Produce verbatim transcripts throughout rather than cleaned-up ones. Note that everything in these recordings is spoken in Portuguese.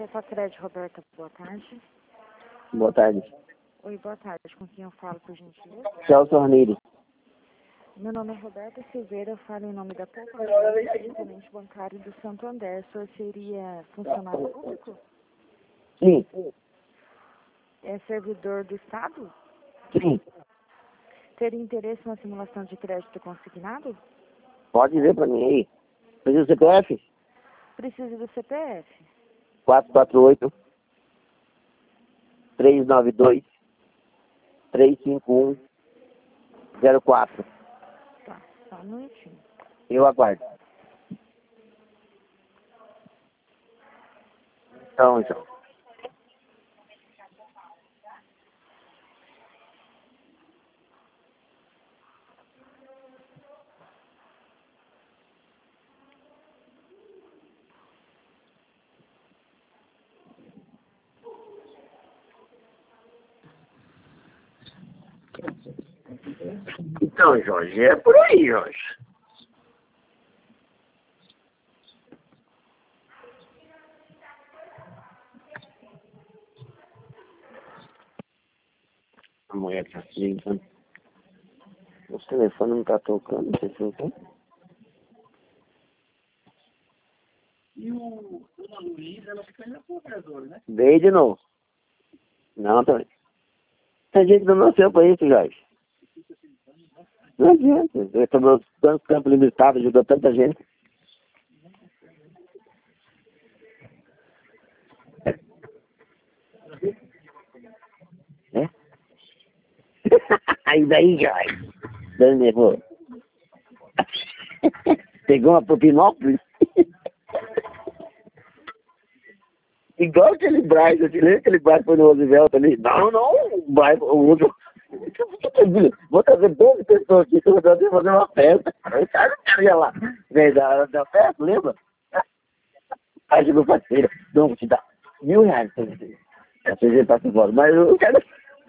Facred, Roberta, boa tarde. Boa tarde. Oi, boa tarde. Com quem eu falo, por gentileza? Celso Arneiro. Meu nome é Roberta Silveira, eu falo em nome da Poupança, correspondente bancário do Santo André. O senhor seria funcionário público? Sim. É servidor do Estado? Sim. Teria interesse na simulação de crédito consignado? Pode ver pra mim aí. Precisa do C P F? Precisa do C P F. quatro quatro oito, três nove dois, três cinco um, zero quatro. Tá, só um minutinho. Eu aguardo. Então, então. Então, Jorge, é por aí, Jorge. A mulher tá se ligando. O telefone não tá tocando, não sei se não tem. E o Dona Luísa, ela fica ainda cobradora, né? Veio de novo. Não, também. Tem gente que não nasceu pra isso, Jorge. Não adianta. Eu estou dando campo limitado, ajudou tanta gente. É? Aí daí, Jorge. Dando nervoso. Pegou uma Popinópolis. Igual aquele Braz, eu te lembro aquele Braz foi no Roosevelt ali. Não, não, o Braz, o outro. Vou trazer doze pessoas aqui, que eu vou fazer uma festa. O cara não queria lá. Vem da, da festa, lembra? Aí chegou parceiro, não, vou te dar mil reais pra você. A C G tá fora, mas eu quero.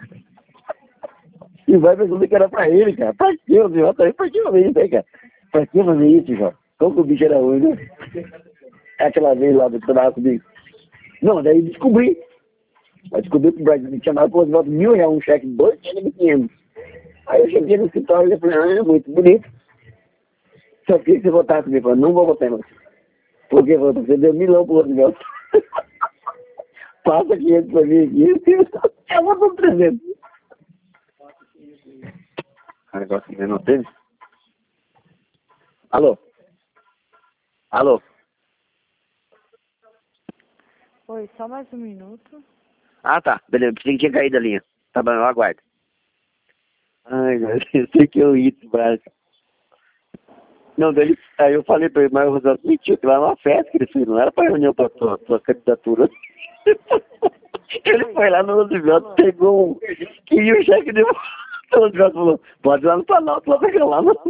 E vai perguntar que era pra ele, cara. Pra que eu, João? Pra que fazer isso aí, cara? Pra que fazer isso, João? Como que o bicho era ruim, né? Aquela vez lá do que trabalhava comigo. Não, daí descobri. Aí descobri que o Brasil me tinha dado por volta de mil reais, um cheque de dois mil e quinhentos. Aí eu cheguei no escritório e falei, ah, é muito bonito. Só queria que você votasse comigo. Eu falei, não vou votar em você. Por que você deu milão pro outro meu? Passa quinhentos pra mim aqui. Eu vou dar trezentos. O negócio que não teve? Alô? Alô? Oi, só mais um minuto. Ah, tá. Beleza. Pensei que tinha caído a linha. Tá bom, eu aguardo. Ai, meu Deus. Eu sei que eu ri do braço. Não, dele, aí eu falei pra ele, mas o Rosado mentiu, que lá era uma festa que ele fez, não era pra reunião pra tua, tua candidatura. Ele foi lá no Roosevelt, pegou um, queria o cheque de... O Roosevelt falou, pode ir lá no Planalto, lá pegar lá, não.